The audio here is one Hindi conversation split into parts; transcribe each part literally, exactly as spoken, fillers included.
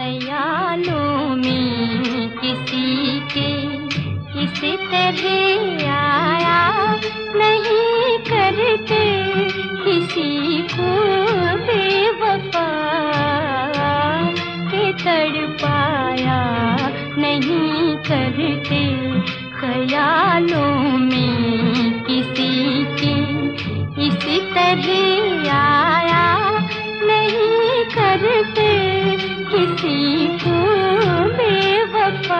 ख्यालों में किसी के इस तरह आया नहीं करते किसी को बेवफा के तड़पाया नहीं करते ख्यालों में किसी के इस तरह आया नहीं करते किसी को बेवफा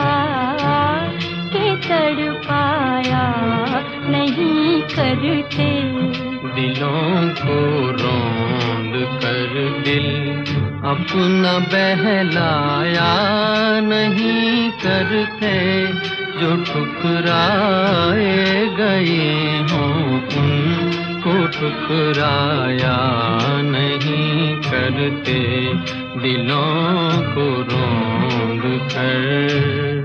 के तड़पाया नहीं करते। दिलों को रौंद कर दिल अपना बहलाया नहीं करते जो ठुकराए गए हों उनको ठुकराया नहीं करते दिलों को रौंद कर।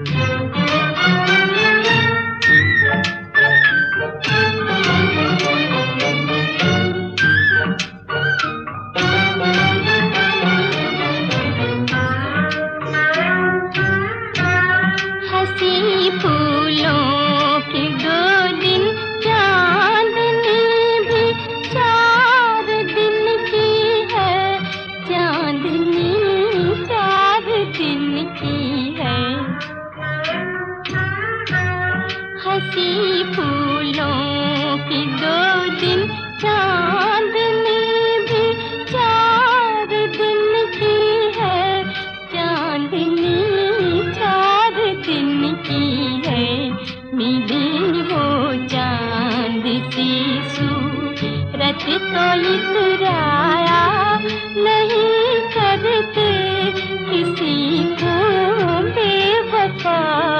हंसी फूलों की दो दिन चांदनी भी चार दिन की है चांदनी चार दिन की है मिली हो चांद सी सूरत तो इतराया नहीं करते किसी को बेवफा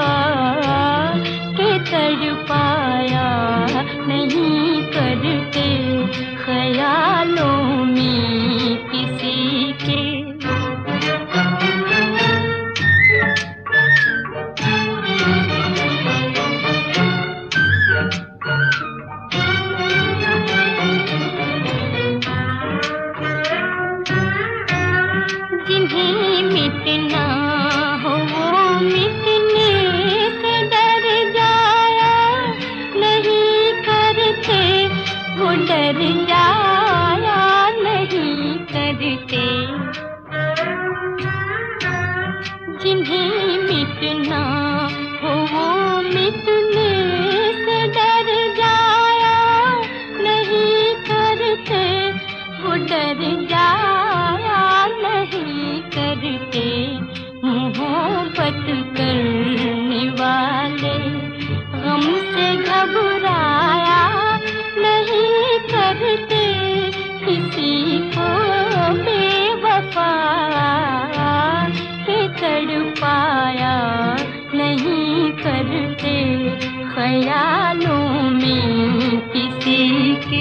तड़पाया नहीं करते ख्यालों में किसी के। जिन्हें मिटना हो वो मिटने से डर वो डर जाया नहीं करते जिन्हें मिटना हो वो मिटने से डर जाया नहीं करते वो डर जाया नहीं करते मोहब्बत करने वाले गम से घबराया नहीं करते किसी को बेवफा के तड़पाया नहीं करते ख्यालों में किसी के।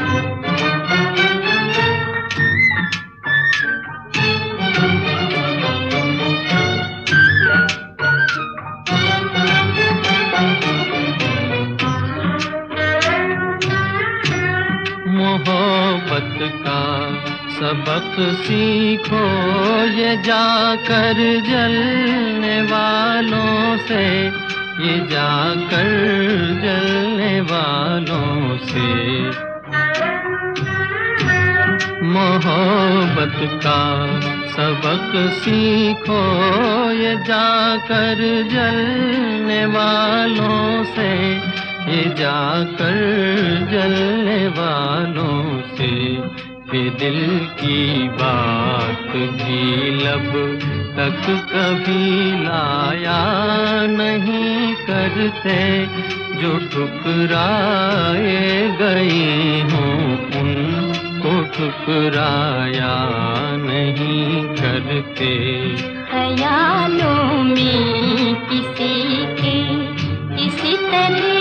मोहब्बत का सबक सीखो ये जाकर जलने वालों से ये जाकर जलने वालों से। मोहब्बत का सबक सीखो ये जाकर जलने वालों से ये जाकर जलने वालों से। बेदिल की बात भी लब तक कभी लाया नहीं करते जो ठुकराए गए हों उनको ठुकराया नहीं करते। ख्यालों में किसी के इसी तरह